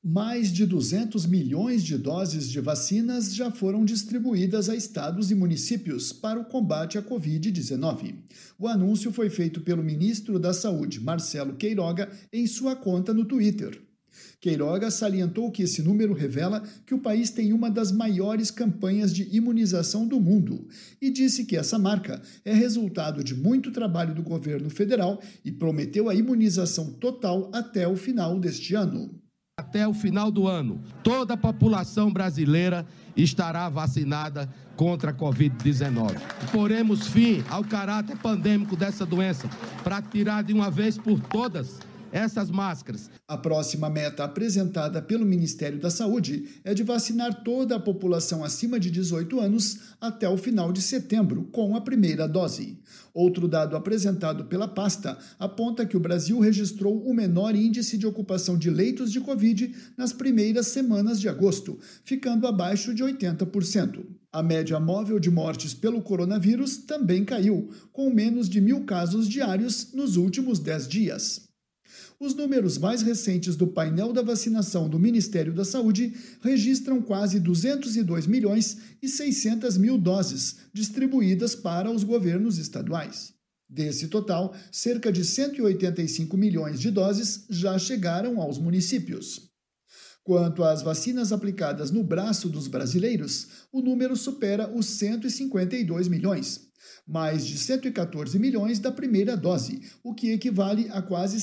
Mais de 200 milhões de doses de vacinas já foram distribuídas a estados e municípios para o combate à Covid-19. O anúncio foi feito pelo ministro da Saúde, Marcelo Queiroga, em sua conta no Twitter. Queiroga salientou que esse número revela que o país tem uma das maiores campanhas de imunização do mundo e disse que essa marca é resultado de muito trabalho do governo federal e prometeu a imunização total até o final deste ano. Até o final do ano, toda a população brasileira estará vacinada contra a Covid-19. Poremos fim ao caráter pandêmico dessa doença para tirar de uma vez por todas essas máscaras. A próxima meta apresentada pelo Ministério da Saúde é de vacinar toda a população acima de 18 anos até o final de setembro, com a primeira dose. Outro dado apresentado pela pasta aponta que o Brasil registrou o menor índice de ocupação de leitos de Covid nas primeiras semanas de agosto, ficando abaixo de 80%. A média móvel de mortes pelo coronavírus também caiu, com menos de 1.000 casos diários nos últimos 10 dias. Os números mais recentes do painel da vacinação do Ministério da Saúde registram quase 202 milhões e 600 mil doses distribuídas para os governos estaduais. Desse total, cerca de 185 milhões de doses já chegaram aos municípios. Quanto às vacinas aplicadas no braço dos brasileiros, o número supera os 152 milhões. Mais de 114 milhões da primeira dose, o que equivale a quase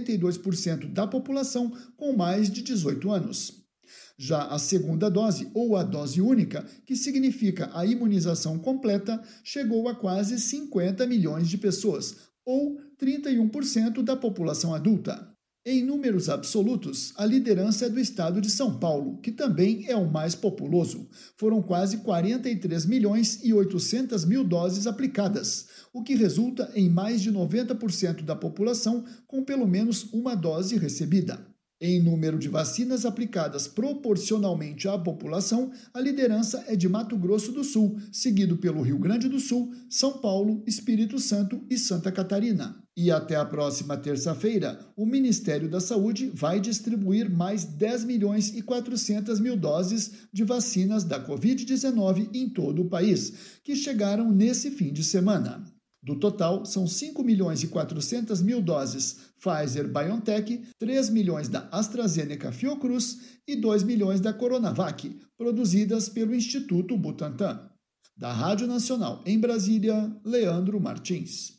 72% da população com mais de 18 anos. Já a segunda dose, ou a dose única, que significa a imunização completa, chegou a quase 50 milhões de pessoas, ou 31% da população adulta. Em números absolutos, a liderança é do estado de São Paulo, que também é o mais populoso. Foram quase 43 milhões e 800 mil doses aplicadas, o que resulta em mais de 90% da população com pelo menos uma dose recebida. Em número de vacinas aplicadas proporcionalmente à população, a liderança é de Mato Grosso do Sul, seguido pelo Rio Grande do Sul, São Paulo, Espírito Santo e Santa Catarina. E até a próxima terça-feira, o Ministério da Saúde vai distribuir mais 10 milhões e 400 mil doses de vacinas da Covid-19 em todo o país, que chegaram nesse fim de semana. Do total, são 5 milhões e 400 mil doses Pfizer-BioNTech, 3 milhões da AstraZeneca Fiocruz e 2 milhões da Coronavac, produzidas pelo Instituto Butantan. Da Rádio Nacional em Brasília, Leandro Martins.